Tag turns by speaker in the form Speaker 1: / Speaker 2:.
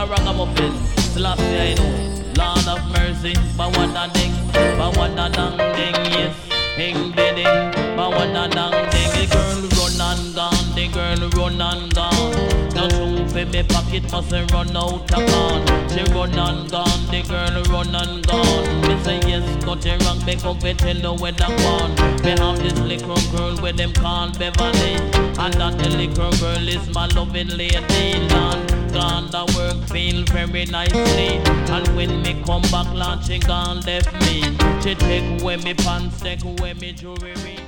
Speaker 1: a ragamuffin. Selassie I know. Lord of mercy, bawana ding, bawana dang ding, yes, hing bidding, bawana dang ding. The girl run and gone, the girl run and gone. No true for me pocket must run out of gone. She run and gone, the girl run and gone. Me say yes, got it wrong, make up and tell her where I'm gone. Me have this little girl where them call Beverly, and that the little girl is my loving lady. Gone the work feel very nicely, and when me come back, Lord, she gone left me. She take away me pants, take away me jewelry.